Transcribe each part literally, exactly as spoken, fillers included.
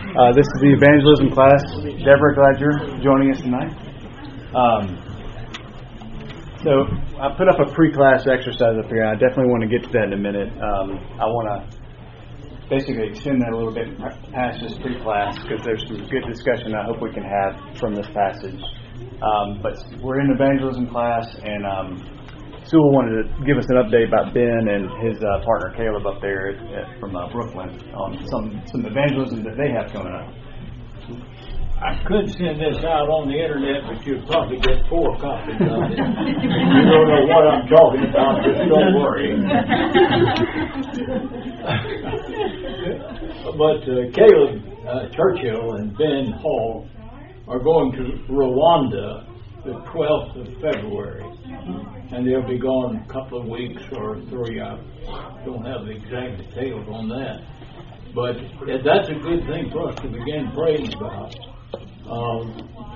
Uh, this is the evangelism class. Deborah, glad you're joining us tonight. Um, so I put up a pre-class exercise up here. I definitely want to get to that in a minute. Um, I want to basically extend that a little bit past this pre-class because there's some good discussion I hope we can have from this passage. Um, but we're in evangelism class, and um, Sewell wanted to give us an update about Ben and his uh, partner Caleb up there at, at, from uh, Brooklyn on some, some evangelism that they have coming up. I could send this out on the internet, but you'd probably get four copies of it. You don't know what I'm talking about, just don't worry. But uh, Caleb uh, Churchill and Ben Hall are going to Rwanda the twelfth of February. And they'll be gone a couple of weeks or three. I don't have the exact details on that. But that's a good thing for us to begin praying about. Um,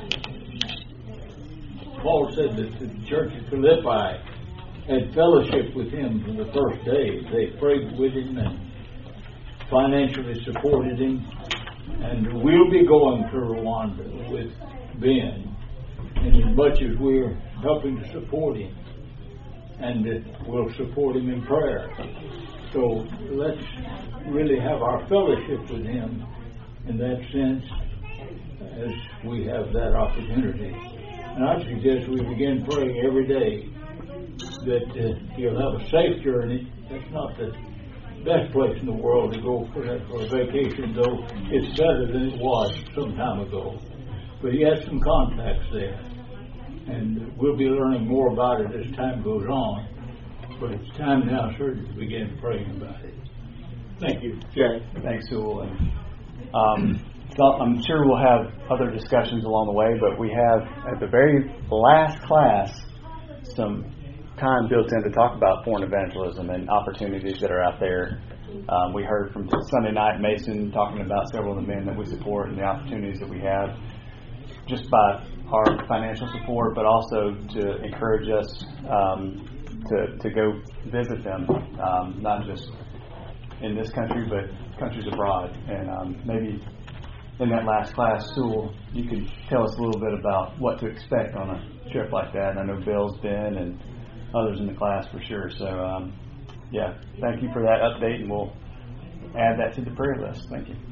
Paul said that the church of Philippi had fellowship with him from the first day. They prayed with him and financially supported him. And we'll be going to Rwanda with Ben. And as much as we're helping to support him, and we'll support him in prayer. So let's really have our fellowship with him in that sense as we have that opportunity. And I suggest we begin praying every day that uh, he'll have a safe journey. That's not the best place in the world to go for, that, for a vacation, though it's better than it was some time ago. But he has some contacts there. And we'll be learning more about it as time goes on. But it's time now, sir, to begin praying about it. Thank you, Jerry. Thanks, Sewell. And, um, so I'm sure we'll have other discussions along the way, but we have, at the very last class, some time built in to talk about foreign evangelism and opportunities that are out there. Um, we heard from Sunday night Mason talking about several of the men that we support and the opportunities that we have just by our financial support, but also to encourage us um, to to go visit them, um, not just in this country, but countries abroad. And um, maybe in that last class, Sewell, you could tell us a little bit about what to expect on a trip like that. And I know Bill's been and others in the class for sure. So, um, yeah, thank you for that update, and we'll add that to the prayer list. Thank you.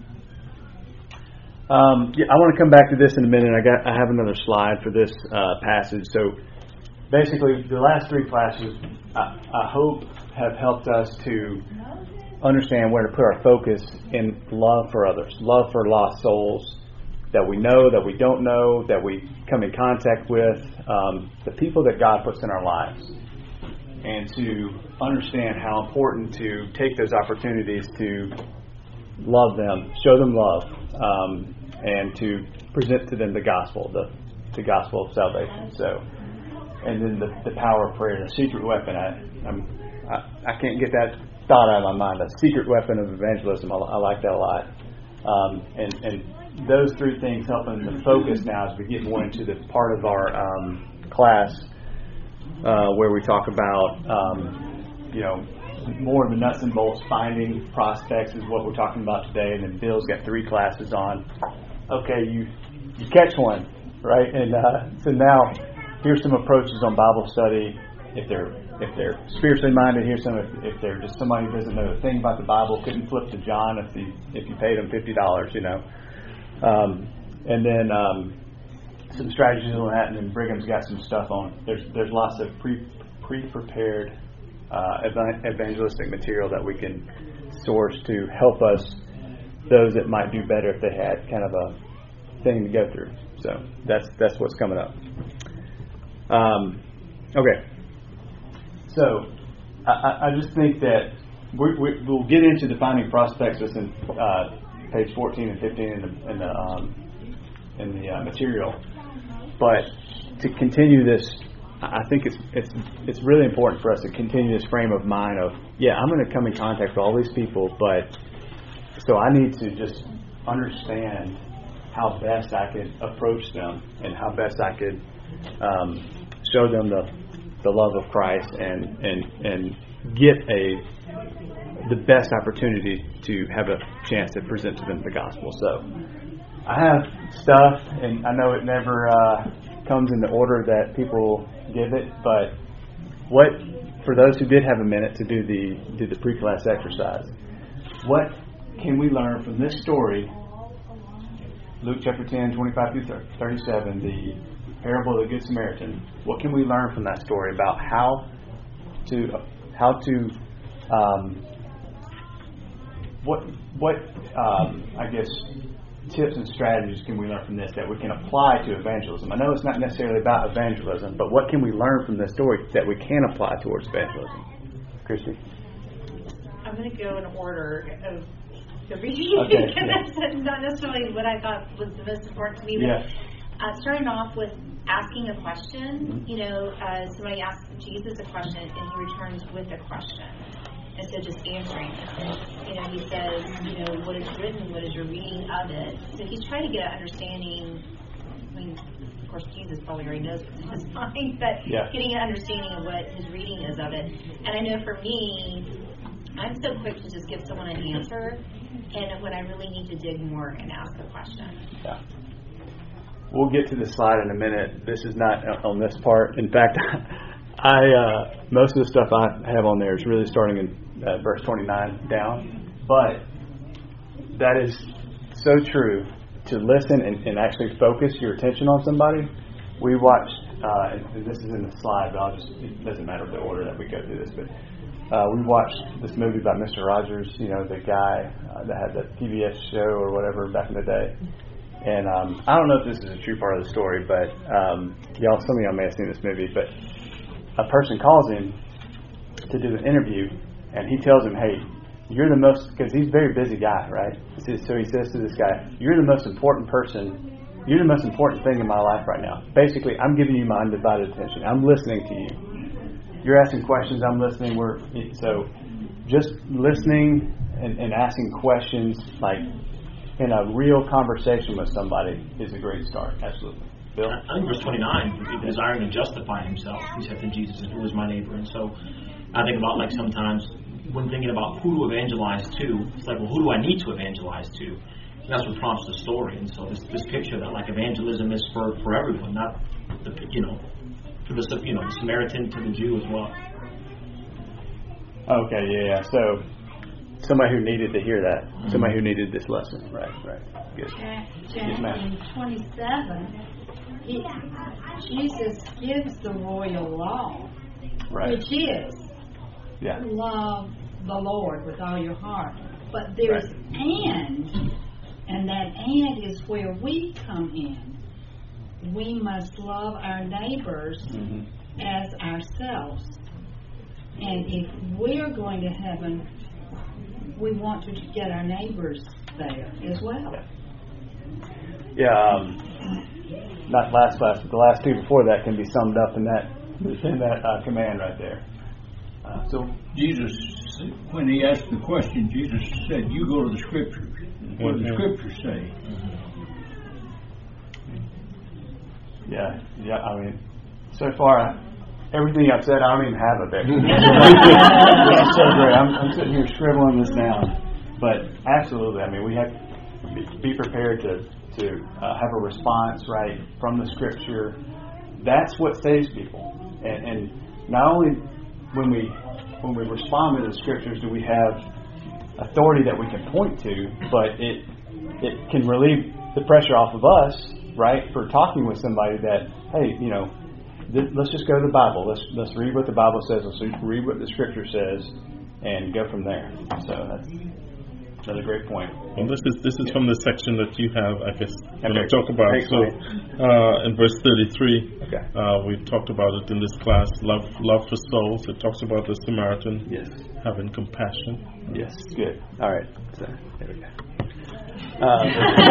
Um, yeah, I want to come back to this in a minute. I got I have another slide for this uh, passage. So basically, the last three classes, I, I hope, have helped us to understand where to put our focus in love for others, love for lost souls that we know, that we don't know, that we come in contact with, um, the people that God puts in our lives, and to understand how important to take those opportunities to love them, show them love, um, and to present to them the gospel, the, the gospel of salvation. So, and then the, the power of prayer, the secret weapon. I, I'm, I I can't get that thought out of my mind. The secret weapon of evangelism. I, I like that a lot. Um, and, and those three things helping the focus now as we get more into the part of our um, class uh, where we talk about, um, you know, more of the nuts and bolts, finding prospects is what we're talking about today. And then Bill's got three classes on, okay, you you catch one, right? And uh, so now here's some approaches on Bible study. If they're if they're spiritually minded, here's some. If, if they're just somebody who doesn't know a thing about the Bible, couldn't flip to John if you if you paid them fifty dollars, you know. Um, and then um, some strategies on that, and then Brigham's got some stuff on. There's there's lots of pre pre prepared. Uh, evangelistic material that we can source to help us, those that might do better if they had kind of a thing to go through. So that's that's what's coming up. Um, okay, so I, I just think that we, we, we'll get into defining prospects in uh, page fourteen and fifteen in the in the, um, in the uh, material, but to continue this. I think it's it's it's really important for us to continue this frame of mind of, yeah, I'm going to come in contact with all these people, but so I need to just understand how best I could approach them and how best I could um, show them the the love of Christ and and and get a the best opportunity to have a chance to present to them the gospel. So I have stuff, and I know it never uh, comes in the order that people give it, but what, for those who did have a minute to do the do the pre-class exercise, what can we learn from this story, Luke chapter ten, twenty-five through thirty-seven, the parable of the Good Samaritan? What can we learn from that story about how to how to um, what what um, I guess tips and strategies can we learn from this that we can apply to evangelism? I know it's not necessarily about evangelism, but what can we learn from this story that we can apply towards evangelism? Christy? I'm going to go in order of the reading Okay, because yeah. that's not necessarily what I thought was the most important to me. But Yeah. uh, starting off with asking a question, Mm-hmm. you know, uh, somebody asks Jesus a question and he returns with a question instead of just answering it. You know, he says, you know, what is written, what is your reading of it? So he's trying to get an understanding. I mean, of course, Jesus probably already knows what's in his mind, but Yeah. getting an understanding of what his reading is of it. And I know for me, I'm so quick to just give someone an answer, and when I really need to dig more and ask a question. Yeah. We'll get to the slide in a minute. This is not on this part. In fact, I uh, most of the stuff I have on there is really starting in uh, verse twenty-nine down. But that is so true, to listen and, and actually focus your attention on somebody. We watched, uh, and this is in the slide, but I'll just, it doesn't matter the order that we go through this, but uh, we watched this movie about Mister Rogers, you know, the guy uh, that had the P B S show or whatever back in the day. And um, I don't know if this is a true part of the story, but um, y'all, some of y'all may have seen this movie, but a person calls him to do an interview, and he tells him, hey, you're the most, because he's a very busy guy, right? So he says to this guy, you're the most important person, you're the most important thing in my life right now. Basically, I'm giving you my undivided attention. I'm listening to you. You're asking questions, I'm listening. We're So just listening and, and asking questions, like in a real conversation with somebody, is a great start. Absolutely. Bill? I think verse twenty-nine, desiring to justify himself, he said to Jesus, who is my neighbor? And so I think about, like, sometimes when thinking about who to evangelize to, it's like, well, who do I need to evangelize to? And that's what prompts the story. And so this, this picture that, like, evangelism is for, for everyone, not, the, you know, for the, you know, the Samaritan to the Jew as well. Okay, yeah, yeah. So somebody who needed to hear that, mm-hmm. somebody who needed this lesson. Right, right. Good. Yes, ma'am. In twenty-seven, he, Jesus gives the royal law, right. which is yeah. love the Lord with all your heart. But there's right. and, and that and is where we come in. We must love our neighbors mm-hmm. as ourselves. And if we're going to heaven, we want to get our neighbors there as well. Yeah, um, not last class, but the last two before that can be summed up in that in that uh, command right there. Uh, so Jesus, when he asked the question, Jesus said, "You go to the Scriptures. What do the Scriptures say?" Yeah, yeah. I mean, so far, I, everything I've said, I don't even have a victory. That's so great. I'm, I'm sitting here scribbling this down, but absolutely. I mean, we have to be prepared to to uh, have a response right from the Scripture. That's what saves people, and, and not only when we when we respond to the Scriptures do we have authority that we can point to, but it it can relieve the pressure off of us, right, for talking with somebody that, hey, you know, th- let's just go to the Bible. Let's let's read what the Bible says. Let's read what the Scripture says, and go from there. So that's another great point. And this is this is yeah. from the section that you have, I guess, when okay. I talk about. So, uh, in verse thirty-three, okay. uh, we talked about it in this class. Love, love for souls. It talks about the Samaritan yes. having compassion. Yes, good. All right. So there we go. Um,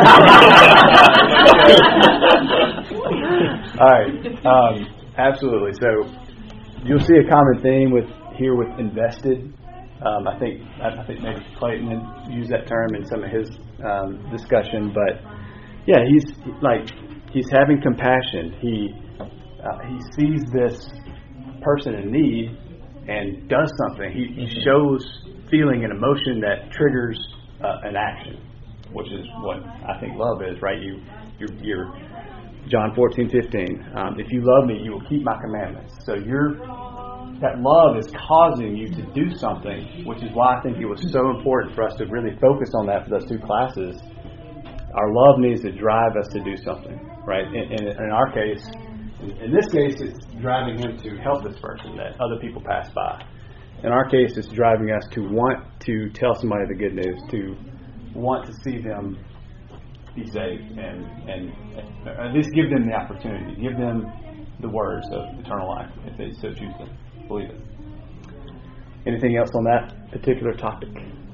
all right. Um, absolutely. So you'll see a common theme with here with invested. Um, I think I think maybe Clayton had used that term in some of his um, discussion, but yeah, he's like he's having compassion. He uh, he sees this person in need, and does something. He, he shows feeling and emotion that triggers uh, an action, which is what I think love is, right? You, you're, you're John fourteen fifteen. Um, if you love me, you will keep my commandments. So you're that love is causing you to do something, which is why I think it was so important for us to really focus on that for those two classes. Our love needs to drive us to do something, right? In, in, in our case, in this case, it's driving him to help this person that other people pass by. In our case, it's driving us to want to tell somebody the good news, to want to see them be saved, and, and at least give them the opportunity, give them the words of eternal life if they so choose to believe it. Anything else on that particular topic?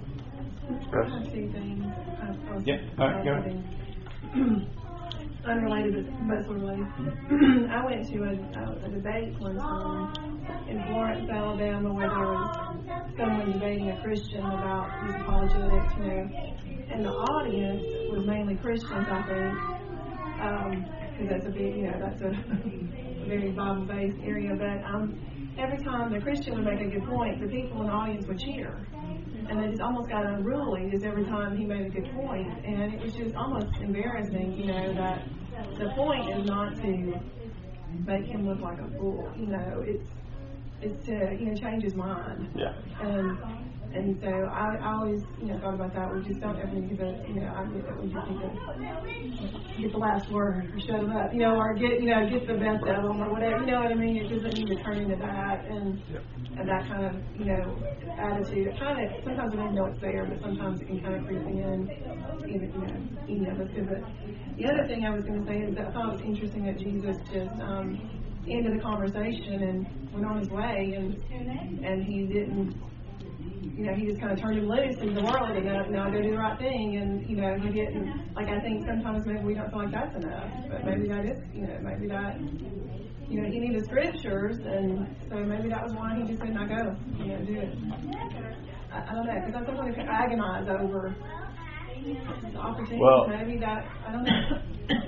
I have two things. I, I was Yeah, all right, go ahead. Unrelated, but sort of related. I went to a, a, a debate one time in Florence, Alabama, where there was someone debating a Christian about his apologetics, you know, and the audience was mainly Christians, I think, because um, that's a big, you know, that's a, a very Bible-based area. But um, every time the Christian would make a good point, the people in the audience would cheer. And they just almost got unruly just every time he made a good point. And it was just almost embarrassing, you know, that the point is not to make him look like a fool. You know, it's it's to, you know, change his mind. Yeah. And and so I, I always, you know, thought about that. We just don't ever need to, you know, I get that we just need to get the last word or shut them up, you know, or get, you know, get the best of them or whatever. You know what I mean? It doesn't need to turn into that. And and that kind of, you know, attitude. It kind of, sometimes we don't know it's there, but sometimes it can kind of creep in, even, you know, even if it's good. But the other thing I was going to say is that I thought it was interesting that Jesus just um, ended the conversation and went on his way, and and he didn't, you know, he just kind of turned him loose in the world and now, now go do the right thing. And, you know, he didn't, like, I think sometimes maybe we don't feel like that's enough, but maybe that is, you know, maybe that, you know, he needed scriptures, and so maybe that was why he just said, "Now go, you know, do it." I, I don't know, because I sometimes agonize over the opportunity. Well, maybe that, I don't know.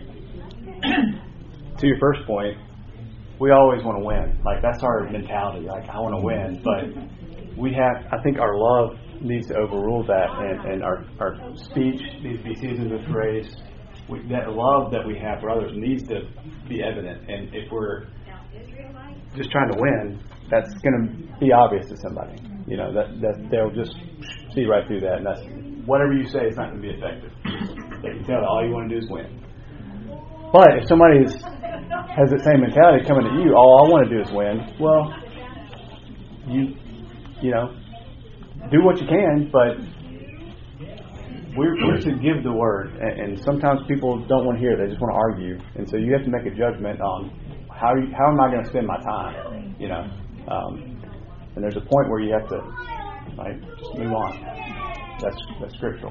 To your first point, we always want to win. Like, that's our mentality. Like, I want to win, but we have, I think our love needs to overrule that, and, and our, our speech needs to be seasoned with grace. We, that love that we have for others needs to be evident. And if we're just trying to win, that's going to be obvious to somebody. You know, that, that they'll just see right through that. And that's, whatever you say is not going to be effective. They can tell that all you want to do is win. But if somebody is, has the same mentality coming to you, all I want to do is win, well, you, you know, do what you can, but We're, we're to give the word, and, and sometimes people don't want to hear it; they just want to argue, and so you have to make a judgment on how you, how am I going to spend my time, you know. Um, and there's a point where you have to, like, just move on. That's that's scriptural.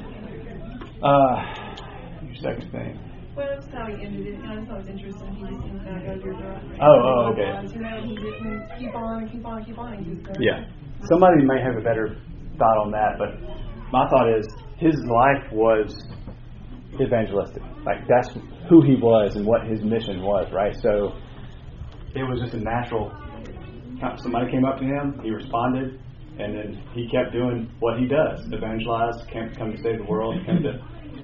Uh, your second thing. Well, that's how he ended it. I just thought it was interesting. He just seems to go through the. Oh, oh, okay. You know, he didn't keep on and keep on and keep on. He just, uh, Yeah, somebody may have a better thought on that, but my thought is, his life was evangelistic. Like, that's who he was and what his mission was, right? So it was just a natural. Somebody came up to him, he responded, and then he kept doing what he does: evangelize, come to save the world, come to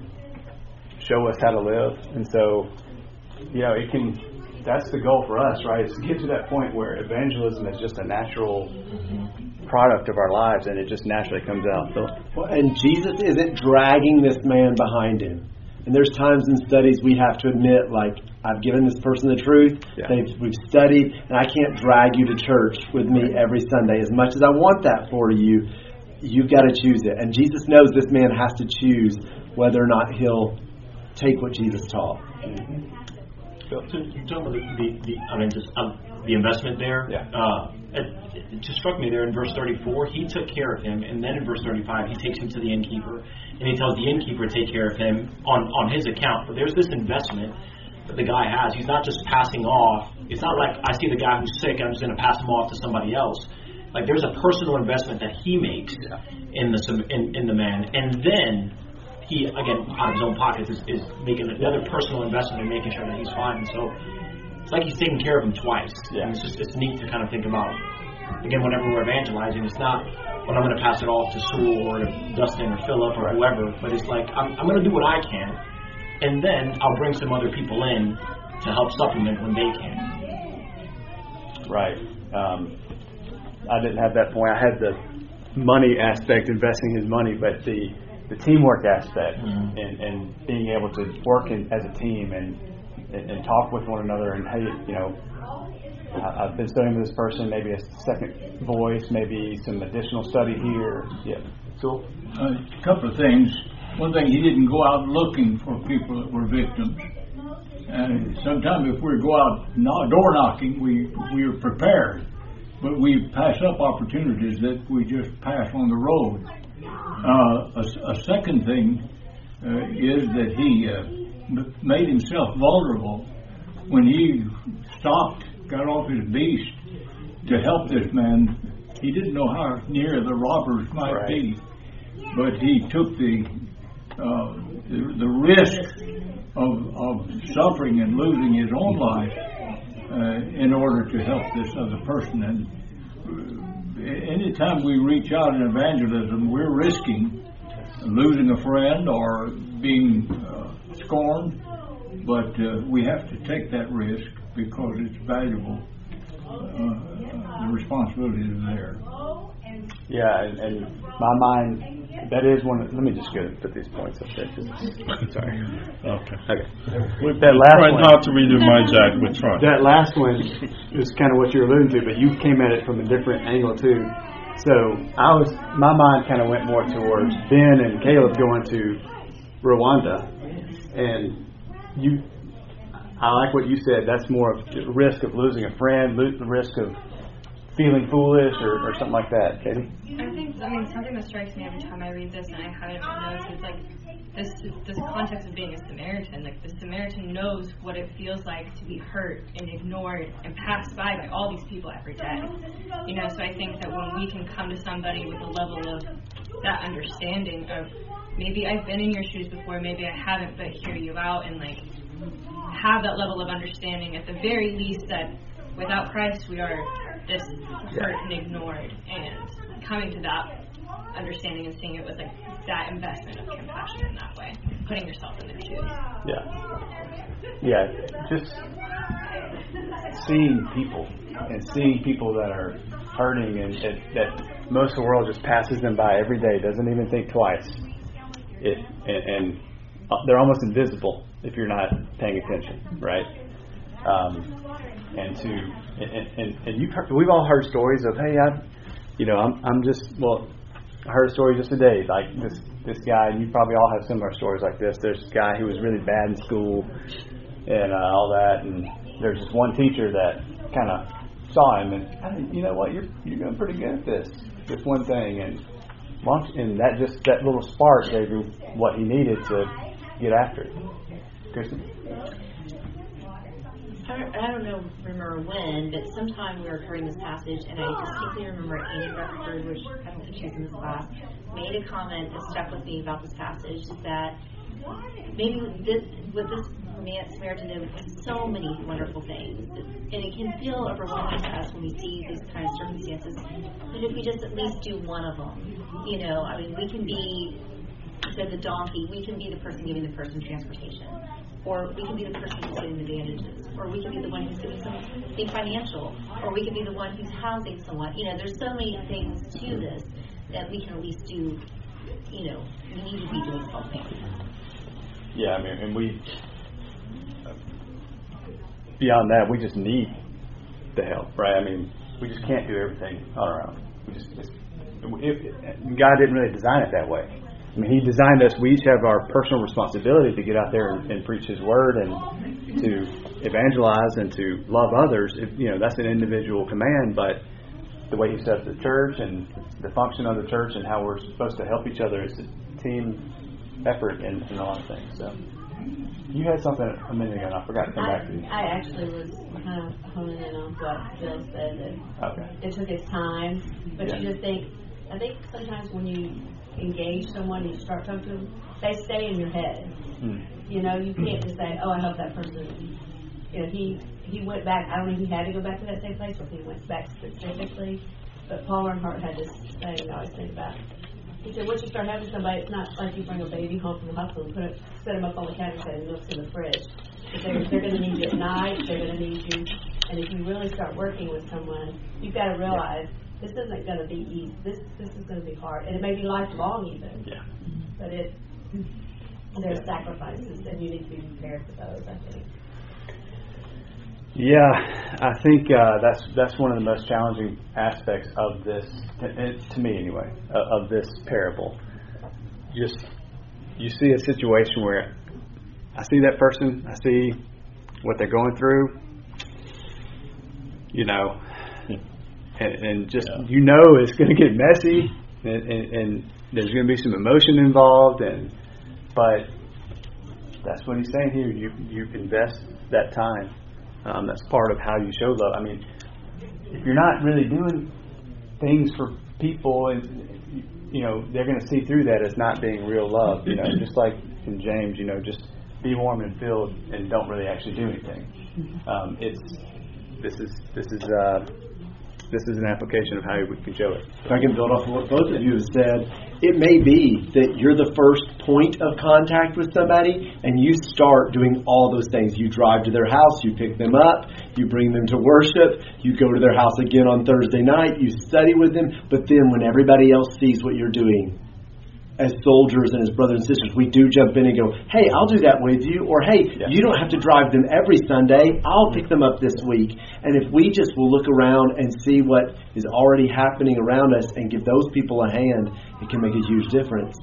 show us how to live. And so, you know, it can. That's the goal for us, right? Is to get to that point where evangelism is just a natural product of our lives, and it just naturally comes out. So, well, and Jesus isn't dragging this man behind him. And there's times in studies we have to admit, like, I've given this person the truth, yeah. they've, we've studied, and I can't drag you to church with me every Sunday. As much as I want that for you, you've got to choose it. And Jesus knows this man has to choose whether or not he'll take what Jesus taught. Mm-hmm. So, you talking about the, the, the, I mean, just uh, the investment there. Yeah. Uh, it, it just struck me there in verse thirty-four. He took care of him, and then in verse thirty-five, he takes him to the innkeeper, and he tells the innkeeper to take care of him on, on his account. But there's this investment that the guy has. He's not just passing off. It's not like I see the guy who's sick, and I'm just going to pass him off to somebody else. Like, there's a personal investment that he makes yeah. in the in, in the man, and then he, again, out of his own pockets, is, is making another personal investment and making sure that he's fine. And so it's like he's taking care of him twice. Yeah. And it's just it's neat to kind of think about again, whenever we're evangelizing, it's not, well, I'm going to pass it off to Sewell or to Dustin or Philip or whoever, but it's like, I'm, I'm going to do what I can, and then I'll bring some other people in to help supplement when they can. Right. Um, I didn't have that point. I had the money aspect, investing his money, but the the teamwork aspect mm-hmm. and, and being able to work in, as a team and, and and talk with one another and, hey, you know, I, I've been studying with this person, maybe a second voice, maybe some additional study here. Yeah. So uh, a couple of things. One thing, he didn't go out looking for people that were victims. And sometimes if we go out not door knocking, we we are prepared, but we pass up opportunities that we just pass on the road. Uh, a, a second thing uh, is that he uh, made himself vulnerable when he stopped, got off his beast to help this man. He didn't know how near the robbers might right. be, but he took the uh, the, the risk of, of suffering and losing his own life uh, in order to help this other person. And uh, anytime we reach out in evangelism, we're risking losing a friend or being uh, scorned, but uh, we have to take that risk because it's valuable. Uh, the responsibility is there. Yeah, and, and my mind, that is one of, let me just go put these points up there. Sorry. Okay. Okay. We're that last trying one, not to redo my Jack, we're trying. That last one is kind of what you're alluding to, but you came at it from a different angle too. So I was, my mind kind of went more towards Ben and Caleb going to Rwanda, and you, I like what you said. That's more of the risk of losing a friend, the risk of feeling foolish or, or something like that. Katie? I think, I mean, something that strikes me every time I read this, and I haven't noticed, is like this this context of being a Samaritan. Like, the Samaritan knows what it feels like to be hurt and ignored and passed by by all these people every day. You know, so I think that when we can come to somebody with a level of that understanding of, maybe I've been in your shoes before, maybe I haven't, but hear you out and like have that level of understanding, at the very least, that without Christ we are this hurt and ignored, and coming to that understanding and seeing it with like that investment of compassion in that way, putting yourself in their shoes. Yeah. Yeah. Just seeing people and seeing people that are hurting and that, that most of the world just passes them by every day, doesn't even think twice. It and, and they're almost invisible if you're not paying attention, right? Um, and to and, and, and you've heard, we've all heard stories of, hey, I, you know, I'm I'm just well, I heard a story just today, like this this guy, and you probably all have similar stories like this. There's this guy who was really bad in school and uh, all that, and there's this one teacher that kind of saw him and, hey, you know what, you're you're doing pretty good at this, this one thing, and and that just that little spark gave him what he needed to get after it. Kristen? I don't, I don't know, remember when, but sometime we were covering this passage, and I distinctly remember Annie Rutherford, which I don't think she was in this class, made a comment that stuck with me about this passage, that maybe this, what this man Samaritan did was so many wonderful things, and it can feel overwhelming to us when we see these kind of circumstances, but if we just at least do one of them, you know, I mean, we can be, said the donkey, we can be the person giving the person transportation. Or we can be the person who's getting the bandages. Or we can be the one who's doing something financial. Or we can be the one who's housing someone. You know, there's so many things to this that we can at least do, you know, we need to be doing something. Yeah, I mean, and we, beyond that, we just need the help, right? I mean, we just can't do everything on our own. We just, just it, it, God didn't really design it that way. I mean, He designed us. We each have our personal responsibility to get out there and, and preach His word and to evangelize and to love others. If, you know, that's an individual command, but the way He set up the church and the function of the church and how we're supposed to help each other, it's a team effort in, in a lot of things. So, you had something a minute ago, and I forgot to come I, back to you. I actually was kind of honing in on what Bill said. That okay. It took its time, but yeah. You just think. I think sometimes when you engage someone, you start talking to them, they stay in your head. Mm. You know, you can't just say, "Oh, I helped that person." You know, he he went back. I don't know if he had to go back to that same place, or if he went back specifically. But Paul Earnhardt had this saying I always think about. He said, once you start having somebody, it's not like you bring a baby home from the hospital and put it, set them up on the counter and say, the milk's in the fridge. But they're, they're going to need you at night, they're going to need you. And if you really start working with someone, you've got to realize this isn't going to be easy. This this is going to be hard. And it may be lifelong even. Yeah. But it, there are sacrifices, and you need to be prepared for those, I think. Yeah, I think uh, that's that's one of the most challenging aspects of this, to, to me anyway, uh, of this parable. Just you see a situation where I see that person, I see what they're going through, you know, and, and just yeah. you know it's going to get messy, and, and, and there's going to be some emotion involved, and but that's what he's saying here. You you invest that time. Um, that's part of how you show love. I mean, if you're not really doing things for people, and you know they're going to see through that as not being real love. You know, just like in James, you know, just be warm and filled, and don't really actually do anything. Um, it's this is this is uh, this is an application of how we can show it. If I can build off of what both of you have said, it may be that you're the first point of contact with somebody, and you start doing all those things. You drive to their house, you pick them up, you bring them to worship, you go to their house again on Thursday night, you study with them, but then when everybody else sees what you're doing, as soldiers and as brothers and sisters, we do jump in and go, hey, I'll do that with you, or hey, yeah. you don't have to drive them every Sunday, I'll pick them up this week. And if we just will look around and see what is already happening around us and give those people a hand, it can make a huge difference.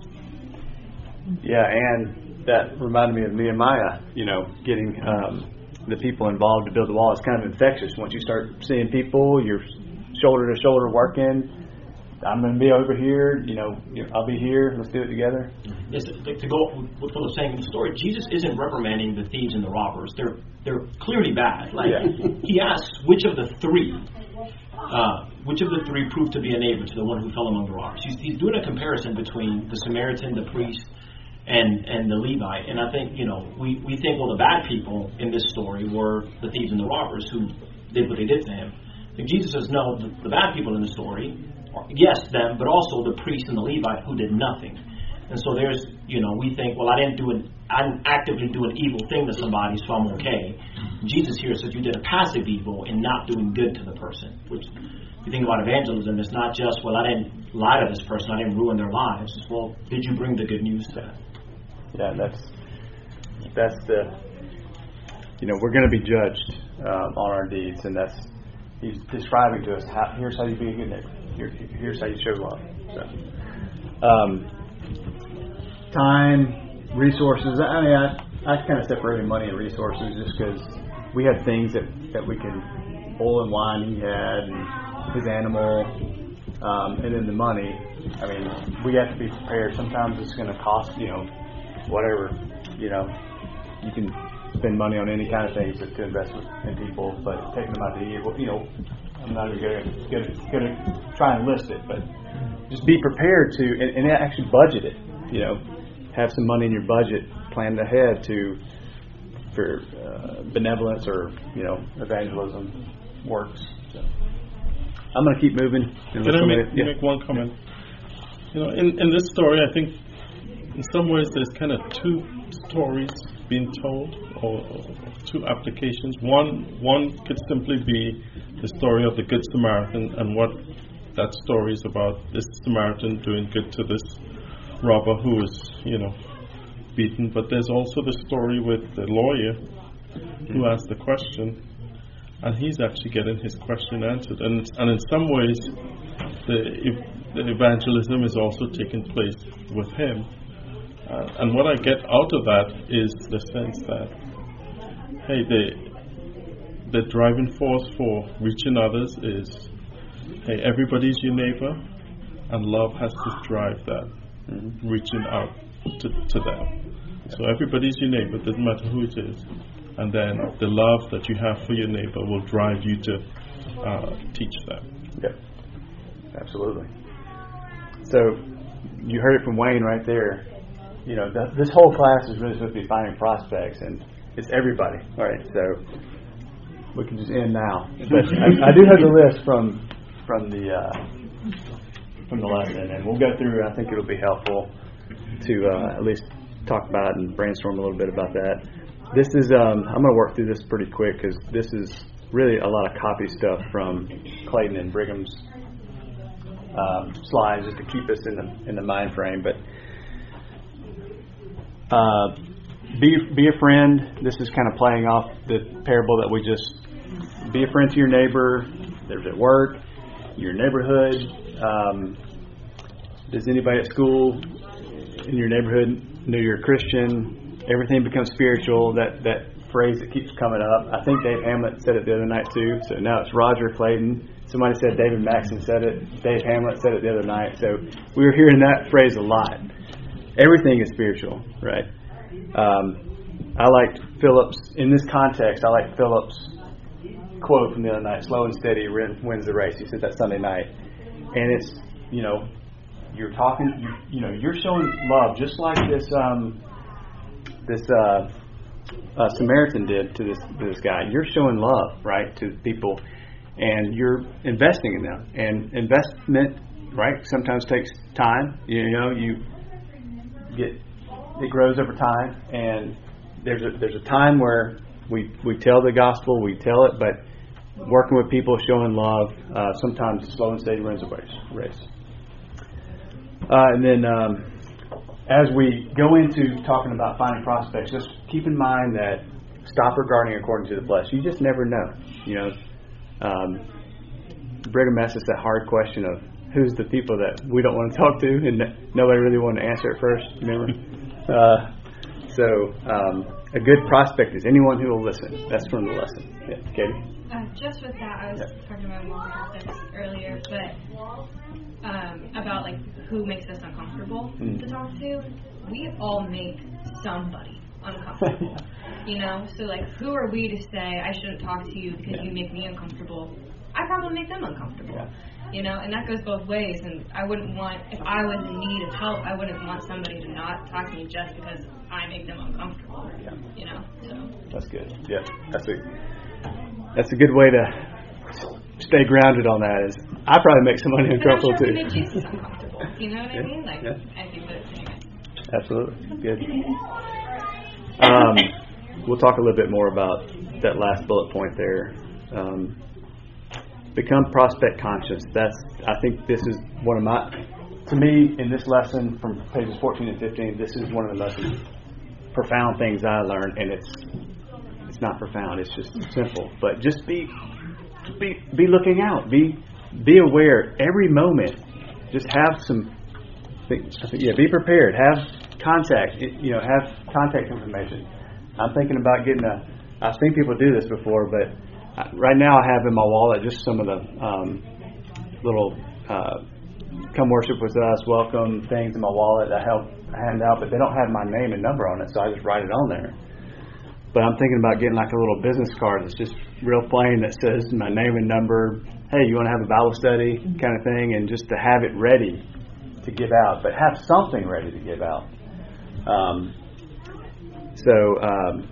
Yeah, and that reminded me of Nehemiah, you know, getting um, the people involved to build the wall. It's kind of infectious. Once you start seeing people, you're shoulder to shoulder working, I'm going to be over here, you know, I'll be here, let's do it together. Yes, to, to go with what I was saying in the story, Jesus isn't reprimanding the thieves and the robbers. They're they're clearly bad. Like yeah. He asks which of the three, uh, which of the three proved to be a neighbor to the one who fell among the robbers. He's, he's doing a comparison between the Samaritan, the priest, and and the Levite. And I think, you know, we, we think, well, the bad people in this story were the thieves and the robbers who did what they did to him. And Jesus says, no, the, the bad people in the story, yes, them, but also the priest and the Levite who did nothing. And so there's, you know, we think, well, I didn't do an, I didn't actively do an evil thing to somebody, so I'm okay. Jesus here says you did a passive evil in not doing good to the person. Which, if you think about evangelism, it's not just, well, I didn't lie to this person, I didn't ruin their lives. It's, well, did you bring the good news to them? Yeah, that's that's the, you know, we're going to be judged um, on our deeds, and that's, he's describing to us, how, here's how you be a good neighbor. Here, here's how you show love. So, um, time, resources. I mean, I, I kind of separated money and resources just because we had things that, that we could, oil and wine he had, and his animal, um, and then the money. I mean, we have to be prepared. Sometimes it's going to cost, you know, whatever, you know, you can spend money on any kind of things to, to invest in people, but taking them out to eat, you know, I'm not even going to try and list it, but just be prepared to, and, and actually budget it. You know, have some money in your budget planned ahead to for uh, benevolence or, you know, evangelism works. So I'm going to keep moving. Can I make, yeah. make one comment? You know, in, in this story, I think in some ways there's kind of two stories being told, or, or two applications. One one could simply be the story of the Good Samaritan and what that story is about, this Samaritan doing good to this robber who is, you know, beaten. But there's also the story with the lawyer who asked the question, and he's actually getting his question answered. And and in some ways, the, the evangelism is also taking place with him. Uh, and what I get out of that is the sense that, hey, the the driving force for reaching others is, hey, everybody's your neighbor, and love has to drive that, mm-hmm. reaching out to, to them. So everybody's your neighbor, doesn't matter who it is. And then the love that you have for your neighbor will drive you to uh, teach them. Yep, absolutely. So you heard it from Wayne right there. You know, th- this whole class is really supposed to be finding prospects, and it's everybody. All right, so we can just end now. But I, I do have the list from from the uh, from the lesson, and we'll go through. I think it'll be helpful to uh, at least talk about and brainstorm a little bit about that. This is um, I'm going to work through this pretty quick because this is really a lot of copy stuff from Clayton and Brigham's um, slides just to keep us in the in the mind frame. But uh, be be a friend. This is kind of playing off the parable that we just. Be a friend to your neighbor. There's at work, your neighborhood. Um, does anybody at school in your neighborhood know you're a Christian? Everything becomes spiritual. That that phrase that keeps coming up. I think Dave Hamlet said it the other night too. So now it's Roger Clayton. Somebody said David Maxson said it. Dave Hamlet said it the other night. So we were hearing that phrase a lot. Everything is spiritual, right? Um, I liked Phillips in this context. I like Phillips. Quote from the other night: "Slow and steady wins the race." He said that Sunday night, and it's you know you're talking you, you know you're showing love just like this um, this uh, uh, Samaritan did to this to this guy. You're showing love, right, to people, and you're investing in them. And investment, right, sometimes takes time. You know, you get it grows over time, and there's a there's a time where we we tell the gospel, we tell it, but working with people, showing love, uh, sometimes slow and steady wins the race. Uh, and then um, as we go into talking about finding prospects, just keep in mind that stop regarding according to the flesh. You just never know. You know, um, Brigham asked us that hard question of who's the people that we don't want to talk to, and nobody really wanted to answer it first. Remember? uh, so um, a good prospect is anyone who will listen. That's from the lesson. Yeah, Katie? Uh, just with that, I was yeah. talking to my mom about this earlier, but um, about like who makes us uncomfortable mm. to talk to. We all make somebody uncomfortable, you know. So like, who are we to say I shouldn't talk to you because yeah. you make me uncomfortable? I probably make them uncomfortable, yeah. you know. And that goes both ways. And I wouldn't want, if I was in need of help, I wouldn't want somebody to not talk to me just because I make them uncomfortable, yeah. you know. So that's good. Yeah, that's a. That's a good way to stay grounded on that. Is I probably make somebody uncomfortable sure too. Make Jesus uncomfortable. You know what yeah. I mean? Like, yeah. I think that anyway. Absolutely good. Um, we'll talk a little bit more about that last bullet point there. Um, become prospect conscious. That's I think this is one of my to me in this lesson from pages fourteen and fifteen. This is one of the most profound things I learned, and it's. It's not profound. It's just simple. But just be, be, be looking out. Be, be aware every moment. Just have some. Yeah, be prepared. Have contact. You know, have contact information. I'm thinking about getting a. I've seen people do this before, but right now I have in my wallet just some of the um, little uh, "Come worship with us," welcome things in my wallet. I help hand out, but they don't have my name and number on it, so I just write it on there. But I'm thinking about getting like a little business card that's just real plain that says my name and number. Hey, you want to have a Bible study kind of thing, and just to have it ready to give out, but have something ready to give out. Um, so, um,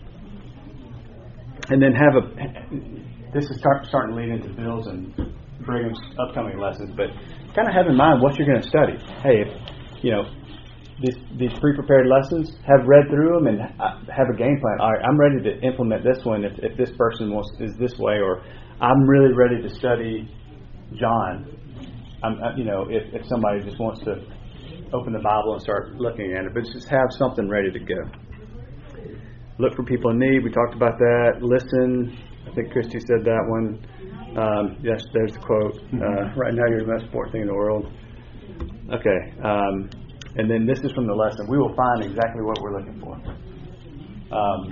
and then have a. This is start, starting to lead into Bill's and Brigham's upcoming lessons, but kind of have in mind what you're going to study. Hey, if you know. These, these pre-prepared lessons, have read through them and have a game plan. All right, I'm ready to implement this one if, if this person wants, is this way, or I'm really ready to study John. I'm, you know, if, if somebody just wants to open the Bible and start looking at it, but just have something ready to go. Look for people in need. We talked about that. Listen. I think Christy said that one. Um, yes, there's the quote. Uh, right now, you're the most important thing in the world. Okay. Um, And then this is from the lesson. We will find exactly what we're looking for. Um,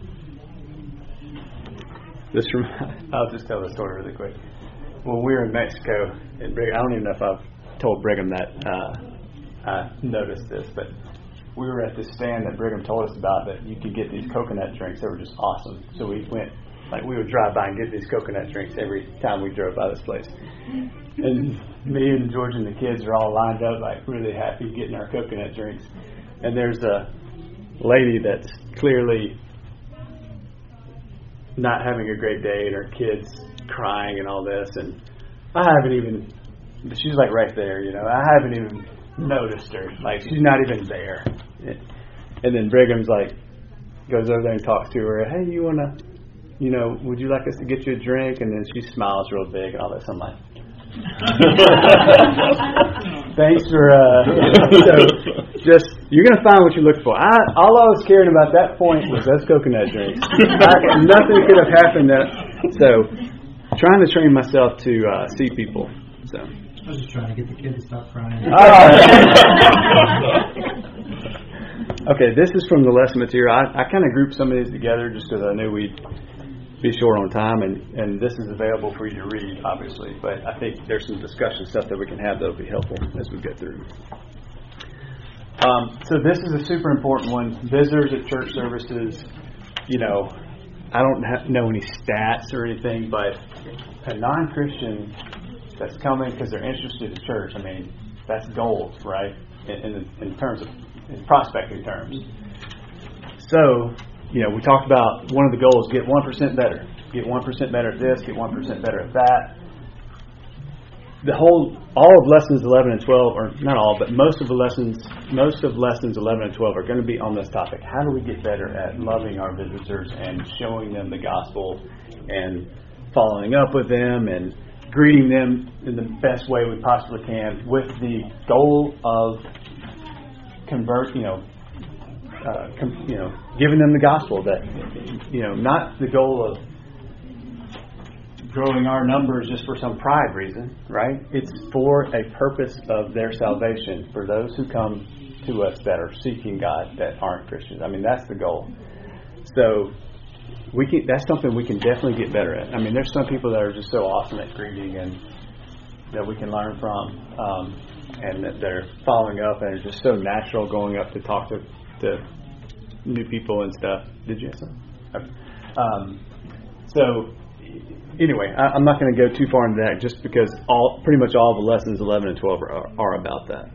this from I'll just tell the story really quick. When we were in Mexico, and Brigham, I don't even know if I've told Brigham that uh, I noticed this, but we were at this stand that Brigham told us about that you could get these coconut drinks that were just awesome. So we went, like we would drive by and get these coconut drinks every time we drove by this place. And me and George and the kids are all lined up, like really happy getting our coconut drinks. And there's a lady that's clearly not having a great day, and her kids crying and all this. And I haven't even but she's like right there, you know. I haven't even noticed her. Like, she's not even there. And then Brigham's like, goes over there and talks to her. Hey, you want to, you know, would you like us to get you a drink? And then she smiles real big and all this. I'm like, thanks for, uh, so just, you're going to find what you look for. I, all I was caring about that point was those coconut drinks. I, nothing could have happened. That, so, trying to train myself to uh, see people. So I was just trying to get the kid to stop crying. Oh. Okay, this is from the lesson material. I, I kind of grouped some of these together just because I knew we'd be short on time, and, and this is available for you to read, obviously. But I think there's some discussion stuff that we can have that will be helpful as we get through. Um, so this is a super important one. Visitors at church services, you know, I don't have, know any stats or anything, but a non-Christian that's coming because they're interested in church, I mean, that's gold, right? In, in, in terms of in prospecting terms. So, you know, we talked about one of the goals, get one percent better. Get one percent better at this, get one percent better at that. The whole, all of lessons eleven and twelve, or not all, but most of the lessons, most of lessons eleven and twelve are going to be on this topic. How do we get better at loving our visitors and showing them the gospel and following up with them and greeting them in the best way we possibly can, with the goal of convert, you know, uh, com, you know, giving them the gospel. That, you know, not the goal of growing our numbers just for some pride reason, right? It's for a purpose of their salvation, for those who come to us that are seeking God that aren't Christians. I mean, that's the goal. So we can, that's something we can definitely get better at. I mean, there's some people that are just so awesome at greeting and that we can learn from, um, and that they're following up, and it's just so natural going up to talk to, to new people and stuff. Did you have something? Okay. Um, so anyway, I, I'm not going to go too far into that, just because all pretty much all the lessons eleven and twelve are, are about that.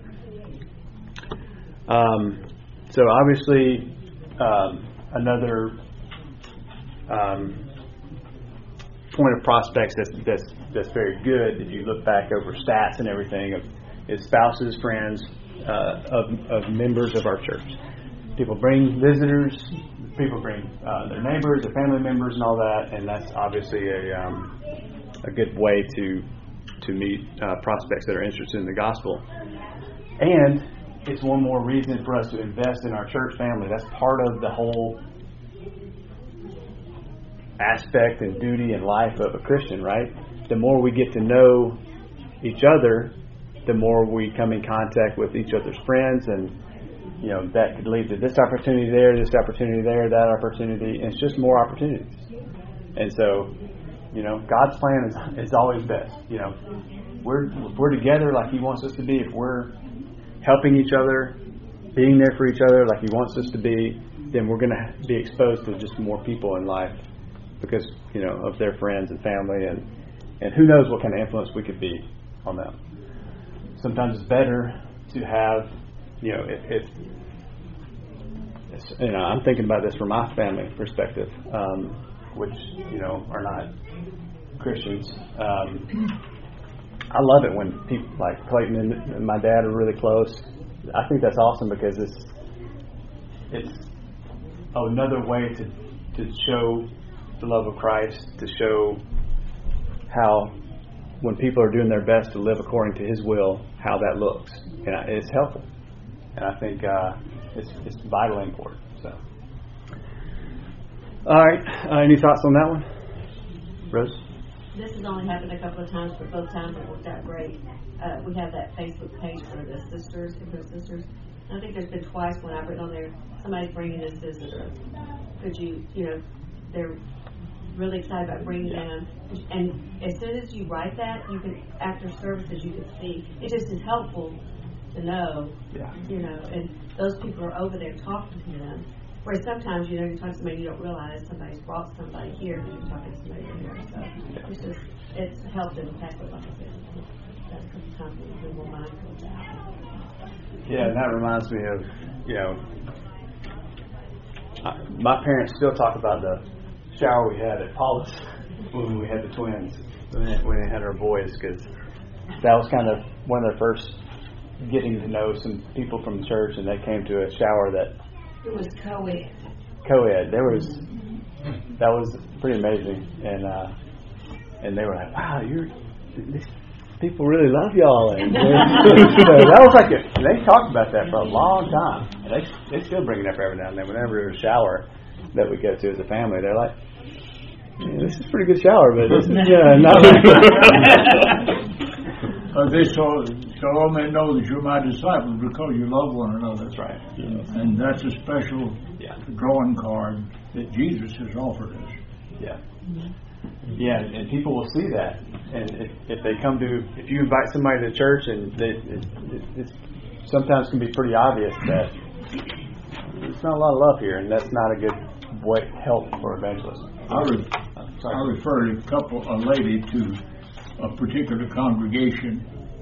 Um, so obviously, um, another um, point of prospects that's, that's that's very good, if you look back over stats and everything, of, is spouses, friends uh, of, of members of our church. People bring visitors, people bring uh, their neighbors, their family members, and all that, and that's obviously a um, a good way to to meet uh, prospects that are interested in the gospel. And it's one more reason for us to invest in our church family. That's part of the whole aspect and duty and life of a Christian, right? The more we get to know each other, the more we come in contact with each other's friends, and you know, that could lead to this opportunity there, this opportunity there, that opportunity, and it's just more opportunities. And so, you know, God's plan is is always best. You know, we're if we're together like He wants us to be, if we're helping each other, being there for each other like He wants us to be, then we're going to be exposed to just more people in life because, you know, of their friends and family, and and who knows what kind of influence we could be on them. Sometimes it's better to have, you know, if, if you know, I'm thinking about this from my family perspective, um, which, you know, are not Christians. Um, I love it when people like Clayton and my dad are really close. I think that's awesome because it's it's another way to to show the love of Christ, to show how when people are doing their best to live according to His will, how that looks, and it's helpful. And I think uh, it's it's vitally important. So, all right, uh, any thoughts on that one, Rose? This has only happened a couple of times, but both times it worked out great. Uh, we have that Facebook page for the sisters, for the sisters. And I think there's been twice when I've written on there, somebody's bringing this visitor. Could you, you know, they're really excited about bringing them. And as soon as you write that, you can, after services, you can see. It just is helpful to know, yeah. you know, and those people are over there talking to them. Whereas sometimes, you know, you talk to somebody, you don't realize somebody's brought somebody here, but you're talking to somebody here. So yeah. it's just, it's helped in the past, like I said. That's a couple times we've been more mindful of that. Yeah, and that reminds me of, you know, my parents still talk about the shower we had at Paulus when we had the twins, when they had our boys, because that was kind of one of their first getting to know some people from the church, and they came to a shower that It was co-ed. co-ed. There was that was pretty amazing, and uh, and they were like, "Wow, you're these people really love y'all." And so that was like a, they talked about that for a long time, and they they still bring it up every now and then. Whenever there's a shower that we go to as a family, they're like, yeah, "This is a pretty good shower, but this is yeah, not really." Uh, they so, so all men know that you're my disciples because you love one another. That's right. Yeah. And that's a special yeah. drawing card that Jesus has offered us. Yeah. Yeah, and people will see that. And if, if they come to, if you invite somebody to church, and they, it, it it's, sometimes can be pretty obvious that there's not a lot of love here, and that's not a good way, help for evangelism. I, re- I referred a couple, a lady to a particular congregation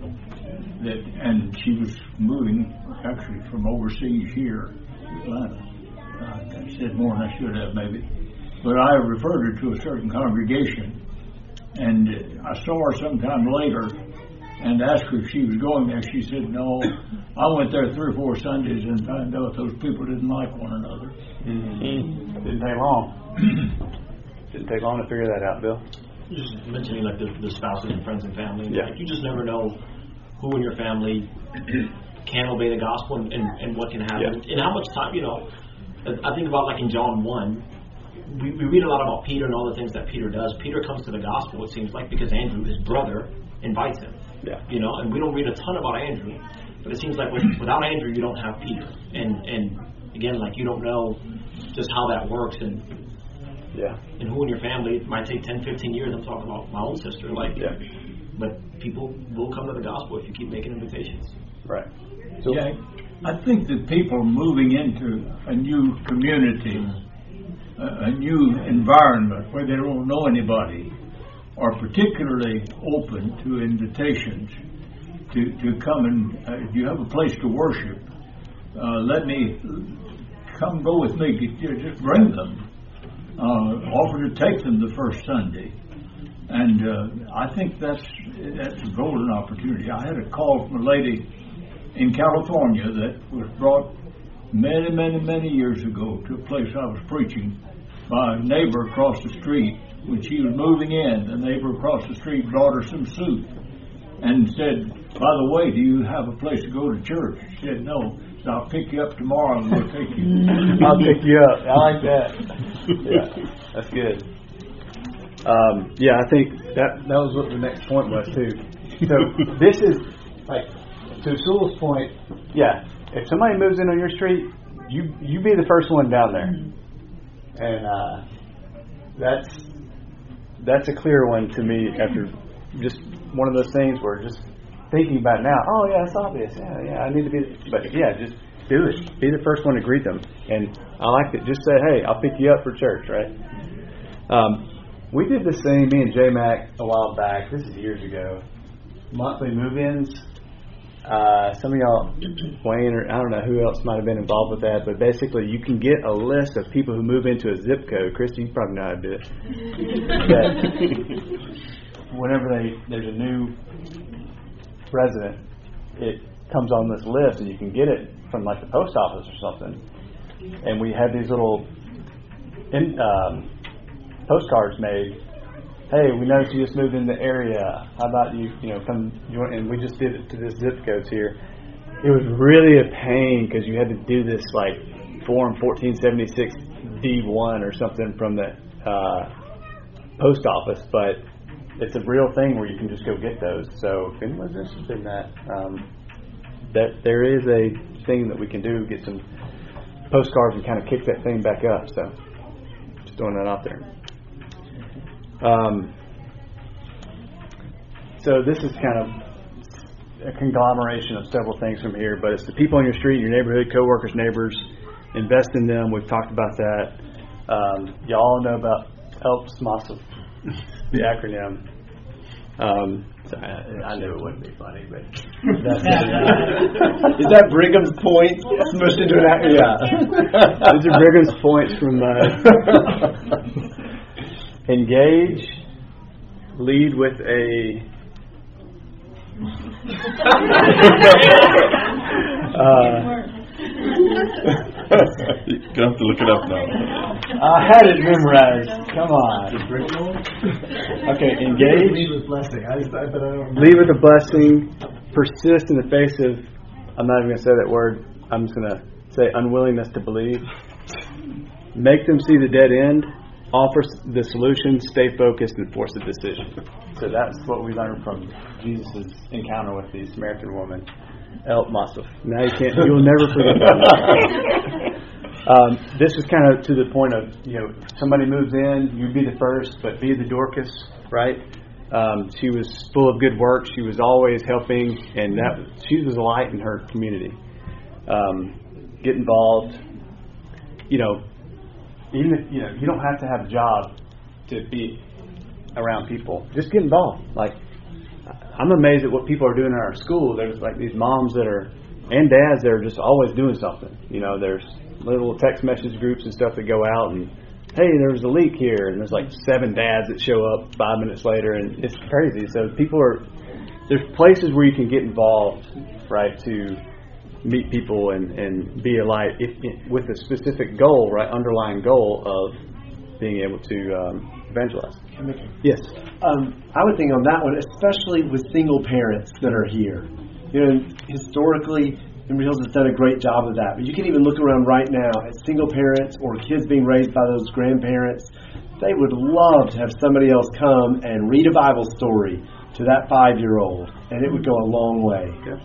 that, and she was moving actually from overseas here, Atlanta. Uh, I said more than I should have, maybe. But I referred her to a certain congregation, and I saw her sometime later and asked her if she was going there. She said, "No, I went there three or four Sundays and found out those people didn't like one another." Mm-hmm. Didn't take long. Didn't take long to figure that out, Bill. Just mentioning like the, the spouses and friends and family. Yeah. Like, you just never know who in your family can obey the gospel and, and, and what can happen. Yeah. And how much time, you know, I think about like in John one, we, we read a lot about Peter and all the things that Peter does. Peter comes to the gospel, it seems like, because Andrew, his brother, invites him. Yeah. You know, and we don't read a ton about Andrew, but it seems like with, without Andrew, you don't have Peter. And, and again, like you don't know just how that works and Yeah. and who in your family. It might take ten, fifteen years. I'm talking about my own sister. Like, yeah. But people will come to the gospel if you keep making invitations. Right. So, yeah, I think that people moving into a new community, a, a new environment where they don't know anybody, are particularly open to invitations to, to come and, uh, if you have a place to worship, uh, let me, come go with me, just bring them. Uh, offer to take them the first Sunday, and uh, I think that's that's a golden opportunity. I had a call from a lady in California that was brought many, many, many years ago to a place I was preaching by a neighbor across the street. When she was moving in, the neighbor across the street brought her some soup and said, "By the way, do you have a place to go to church?" She said, "No." So "I'll pick you up tomorrow and we'll take you." I'll pick you up. I like that. Yeah, that's good. Um, yeah, I think that that was what the next point was too. So this is like to Sewell's point. Yeah, if somebody moves in on your street, you you be the first one down there, and uh, that's that's a clear one to me. After just one of those things where just thinking about it now, oh yeah, it's obvious. Yeah, yeah, I need to be. But yeah, just do it. Be the first one to greet them. And I like it. Just say, hey, I'll pick you up for church, right? Um, we did this thing, me and J Mac, a while back. This is years ago. Monthly move-ins. Uh, some of y'all, Wayne, or I don't know who else might have been involved with that, but basically you can get a list of people who move into a zip code. Christy, you probably know how to do it. That whenever they there's a new resident, it comes on this list, and you can get it from like the post office or something. And we had these little in, um, postcards made. Hey, we noticed you just moved in the area. How about you, you know, come join? And we just did it to this zip codes here. It was really a pain because you had to do this like form fourteen seventy-six D one or something from the uh, post office, but it's a real thing where you can just go get those. So if anyone's interested in that, um, that there is a thing that we can do, get some postcards and kind of kick that thing back up. So just throwing that out there. Um, so this is kind of a conglomeration of several things from here, but it's the people in your street, your neighborhood, coworkers, neighbors. Invest in them. We've talked about that. Um, y'all know about ELPS, the acronym. Um, sorry, I, I knew it wouldn't be funny, but that's is that Brigham's Point smushed into an acronym? Yeah, these are Brigham's points from. Uh, Engage, lead with a uh, You're gonna have to look it up now. I had it memorized. Come on. Okay, engage. Lead with blessing. I, I, but I don't remember. Lead with a blessing. Persist in the face of, I'm not even going to say that word. I'm just going to say unwillingness to believe. Make them see the dead end. Offer the solution. Stay focused and force a decision. So that's what we learned from Jesus' encounter with the Samaritan woman. El Masuf. Now you can't. You'll never forget that. Um, this is kind of to the point of, you know, somebody moves in, you be the first, but be the Dorcas, right? Um, she was full of good work. She was always helping, and that she was a light in her community. Um, get involved. You know, even if you know you don't have to have a job to be around people. Just get involved. Like, I'm amazed at what people are doing in our school. There's like these moms that are and dads that are just always doing something. You know, there's little text message groups and stuff that go out and, hey, there's a leak here, and there's like seven dads that show up five minutes later, and it's crazy. So people are, there's places where you can get involved, right, to meet people and, and be a light if, if, with a specific goal, right, underlying goal of being able to um, evangelize. Yes. Um, I would think on that one, especially with single parents that are here. You know, historically, Emory Hills has done a great job of that. But you can even look around right now at single parents or kids being raised by those grandparents. They would love to have somebody else come and read a Bible story to that five-year-old, and it would go a long way. Okay.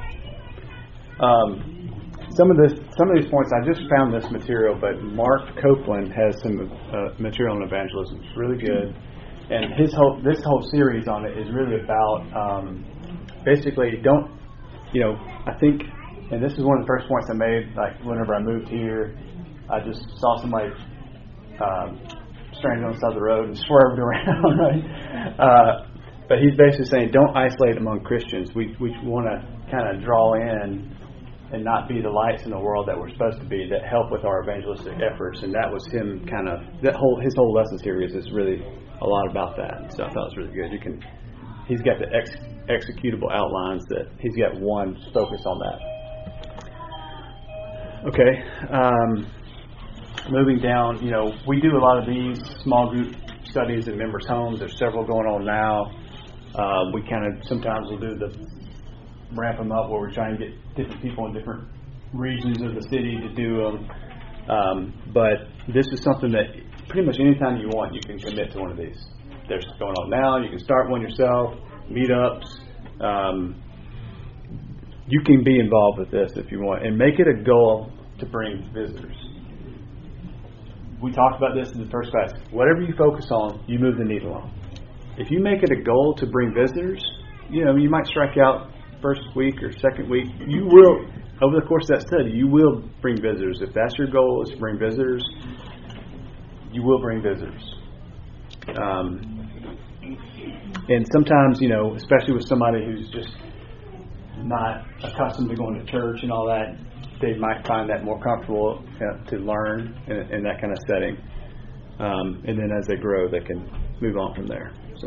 Um, some of this, some of these points, I just found this material, but Mark Copeland has some uh, material on evangelism. It's really good, and his whole this whole series on it is really about um, basically don't, you know, I think. And this is one of the first points I made, like, whenever I moved here, I just saw somebody um, stranded on the side of the road and swerved around, right? Uh, but he's basically saying, don't isolate among Christians. We we want to kind of draw in and not be the lights in the world that we're supposed to be, that help with our evangelistic efforts. And that was him kind of, that whole his whole lesson series is really a lot about that. So I thought it was really good. You can, he's got the ex, executable outlines that he's got one focus on that. Okay, um, moving down, you know, we do a lot of these small group studies in members' homes. There's several going on now. Uh, we kind of, sometimes we'll do the ramp them up where we're trying to get different people in different regions of the city to do them. Um, but this is something that pretty much anytime you want, you can commit to one of these. There's going on now. You can start one yourself, meetups. Um, You can be involved with this if you want, and make it a goal to bring visitors. We talked about this in the first class. Whatever you focus on, you move the needle on. If you make it a goal to bring visitors, you know, you might strike out first week or second week. You will, over the course of that study, you will bring visitors. If that's your goal, is to bring visitors, you will bring visitors. Um, and sometimes, you know, especially with somebody who's just not accustomed to going to church and all that, they might find that more comfortable uh, to learn in, in that kind of setting. Um, and then as they grow, they can move on from there. So,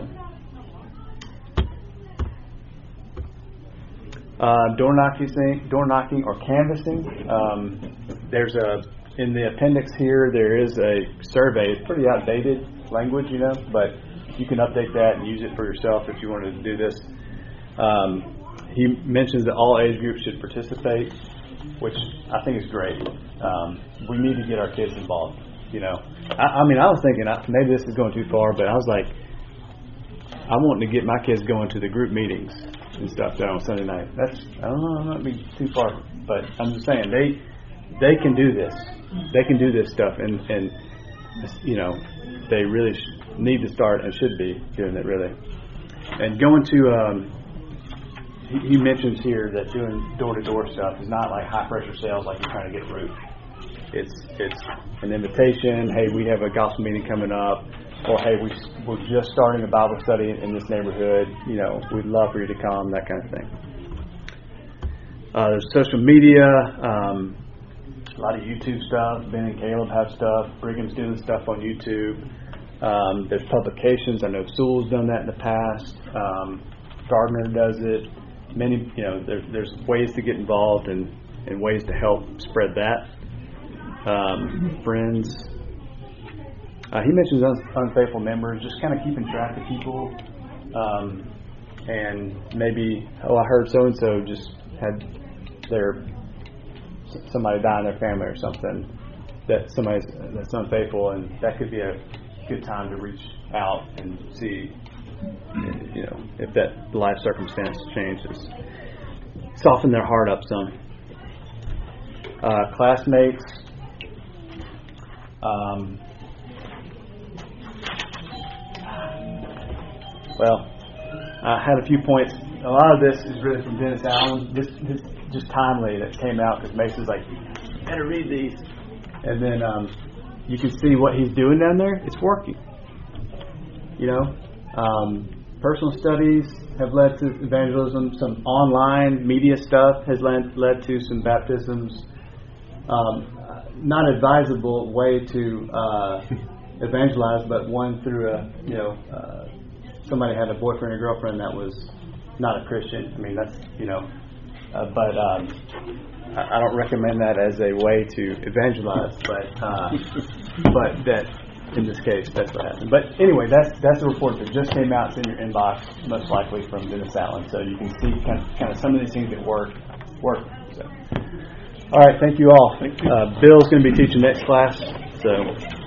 uh, door knocking, door knocking or canvassing. Um, there's a in the appendix here. There is a survey. It's pretty outdated language, you know, but you can update that and use it for yourself if you wanted to do this. Um, He mentions that all age groups should participate, which I think is great. Um, we need to get our kids involved. You know, I, I mean, I was thinking maybe this is going too far, but I was like, I want to get my kids going to the group meetings and stuff down on Sunday night. That's I don't know, I might be too far, but I'm just saying they they can do this. They can do this stuff, and and you know, they really sh- need to start and should be doing it really. And going to um, he mentions here that doing door-to-door stuff is not like high-pressure sales like you're trying to get through. It's it's an invitation. Hey, we have a gospel meeting coming up, or hey, we we're just starting a Bible study in this neighborhood. You know, we'd love for you to come. That kind of thing. Uh, there's social media, um, a lot of YouTube stuff. Ben and Caleb have stuff. Brigham's doing stuff on YouTube. Um, there's publications. I know Sewell's done that in the past. Um, Gardner does it. many, you know, there, there's ways to get involved and, and ways to help spread that. Um, friends. Uh, he mentions un- unfaithful members, just kind of keeping track of people. Um, and maybe, oh, I heard so-and-so just had their somebody die in their family or something, that somebody's that's unfaithful, and that could be a good time to reach out and see, you know, if that life circumstance changes. Soften their heart up some. Uh, classmates. Um, well, I had a few points. A lot of this is really from Dennis Allen. This, this just timely that came out because Mason's like, you better read these. And then um, you can see what he's doing down there. It's working. You know, um, personal studies have led to evangelism. Some online media stuff has led, led to some baptisms. Um, not advisable way to uh, evangelize, but one through a, you know, uh, somebody had a boyfriend or girlfriend that was not a Christian. I mean, that's, you know, uh, but um, I, I don't recommend that as a way to evangelize, but uh, but that in this case, that's what happened. But anyway, that's that's a report that just came out. It's in your inbox, most likely from Dennis Allen, so you can see kind of, kind of some of these things that work work. So. All right, thank you all. Thank you. Uh, Bill's going to be teaching next class, so.